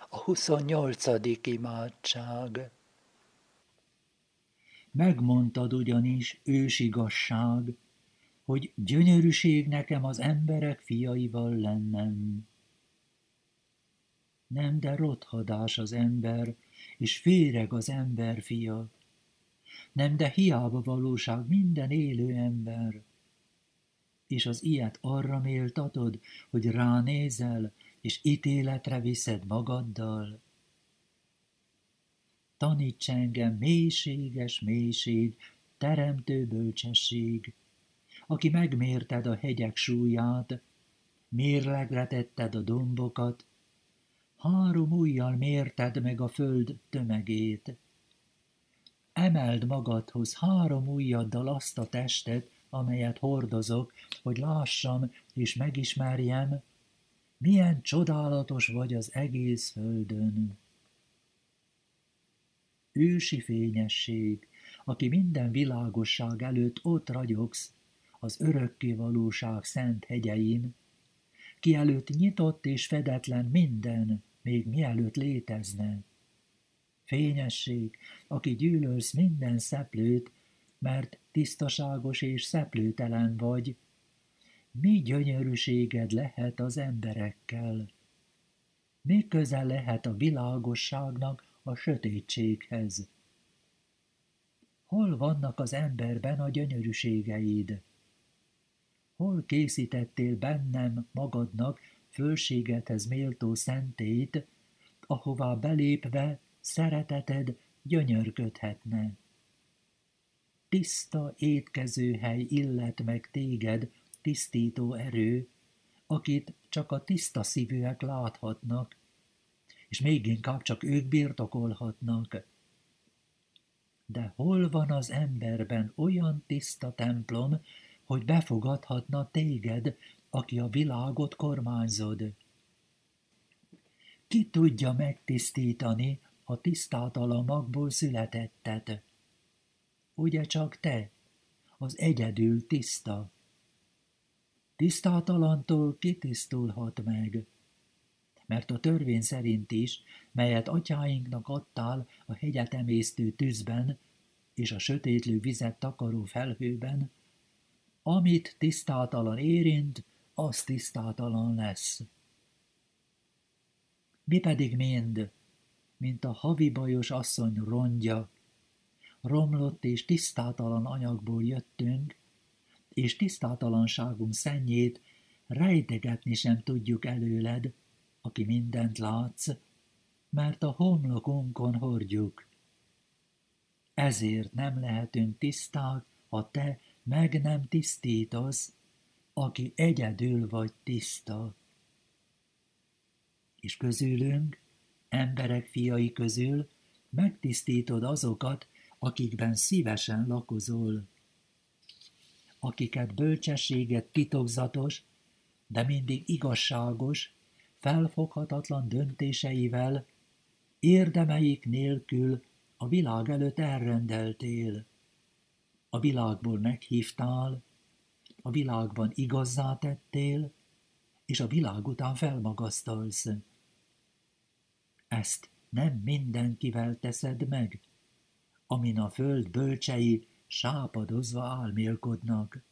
A 28. imádság. Megmondtad ugyanis, ősigazság, hogy gyönyörűség nekem az emberek fiaival lennem. Nem, de rothadás az ember, és féreg az ember fia. Nem, de hiába valóság minden élő ember. És az ilyet arra méltatod, hogy ránézel, és ítéletre viszed magaddal. Taníts engem mélységes mélység, teremtő bölcsesség, aki megmérted a hegyek súlyát, mérlegre tetted a dombokat, 3 ujjal mérted meg a föld tömegét. Emeld magadhoz 3 ujjaddal azt a testet, amelyet hordozok, hogy lássam és megismerjem, milyen csodálatos vagy az egész földön. Ősi fényesség, aki minden világosság előtt ott ragyogsz, az örökké valóság szent hegyein, ki előtt nyitott és fedetlen minden, még mielőtt létezne. Fényesség, aki gyűlölsz minden szeplőt, mert tisztaságos és szeplőtelen vagy, mi gyönyörűséged lehet az emberekkel? Mi köze lehet a világosságnak a sötétséghez? Hol vannak az emberben a gyönyörűségeid? Hol készítettél bennem magadnak fölségedhez méltó szentét, ahová belépve szereteted gyönyörködhetne? Tiszta étkezőhely illet meg téged, tisztító erő, akit csak a tiszta szívűek láthatnak, és még inkább csak ők birtokolhatnak. De hol van az emberben olyan tiszta templom, hogy befogadhatna téged, aki a világot kormányzod? Ki tudja megtisztítani a tisztátalan magból születettet? Ugye csak te, az egyedül tiszta. Tisztátalantól kitisztulhat meg? Mert a törvény szerint is, melyet atyáinknak adtál a hegyet emésztő tűzben és a sötétlő vizet takaró felhőben, amit tisztátalan érint, az tisztátalan lesz. Mi pedig mind, mint a havibajos asszony rongya, romlott és tisztátalan anyagból jöttünk, és tisztátalanságunk szennyét rejtegetni sem tudjuk előled, aki mindent látsz, mert a homlokunkon hordjuk. Ezért nem lehetünk tiszták, ha te meg nem tisztítasz, aki egyedül vagy tiszta. És közülünk, emberek fiai közül megtisztítod azokat, akikben szívesen lakozol, akiket bölcsességet titokzatos, de mindig igazságos, felfoghatatlan döntéseivel, érdemeik nélkül a világ előtt elrendeltél. A világból meghívtál, a világban igazzá tettél, és a világ után felmagasztalsz. Ezt nem mindenkivel teszed meg, amin a föld bölcsei sápadozva álmélkodnak.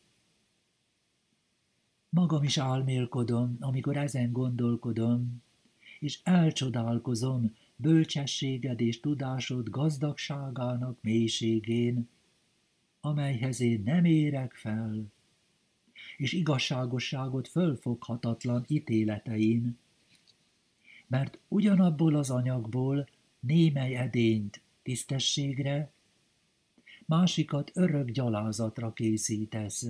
Magam is álmélkodom, amikor ezen gondolkodom, és elcsodálkozom bölcsességed és tudásod gazdagságának mélységén, amelyhez én nem érek fel, és igazságosságot fölfoghatatlan ítéletein, mert ugyanabból az anyagból némely edényt tisztességre, másikat örök gyalázatra készítesz.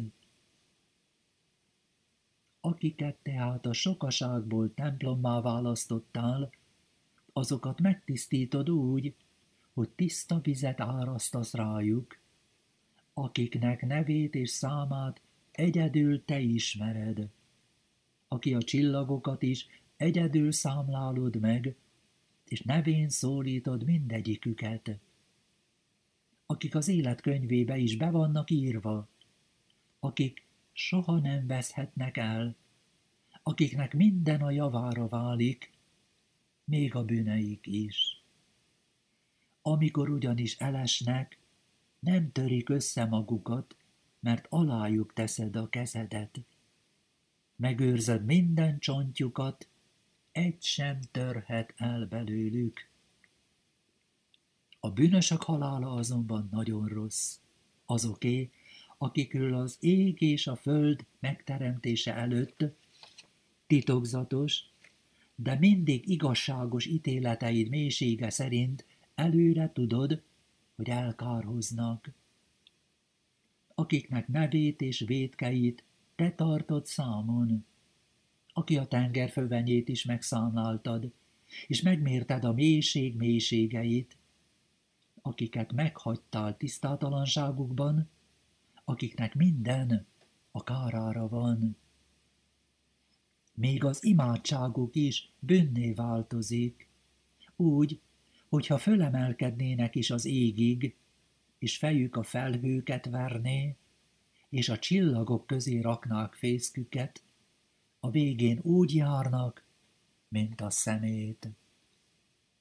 Akiket tehát a sokaságból templommá választottál, azokat megtisztítod úgy, hogy tiszta vizet árasztasz rájuk, akiknek nevét és számát egyedül te ismered, aki a csillagokat is egyedül számlálod meg, és nevén szólítod mindegyiküket, akik az élet könyvébe is be vannak írva, akik soha nem veszhetnek el, akiknek minden a javára válik, még a bűneik is. Amikor ugyanis elesnek, nem törik össze magukat, mert alájuk teszed a kezedet. Megőrzöd minden csontjukat, egy sem törhet el belőlük. A bűnösök halála azonban nagyon rossz. Azoké, akikről az ég és a föld megteremtése előtt titokzatos, de mindig igazságos ítéleteid mélysége szerint előre tudod, hogy elkárhoznak. Akiknek nevét és vétkeit te tartod számon, aki a tenger fövenyét is megszámláltad, és megmérted a mélység mélységeit, akiket meghagytál tisztátalanságukban, akiknek minden a kárára van. Még az imádságuk is bűnné változik, úgy, hogyha fölemelkednének is az égig, és fejük a felhőket verné, és a csillagok közé raknák fészküket, a végén úgy járnak, mint a szemét.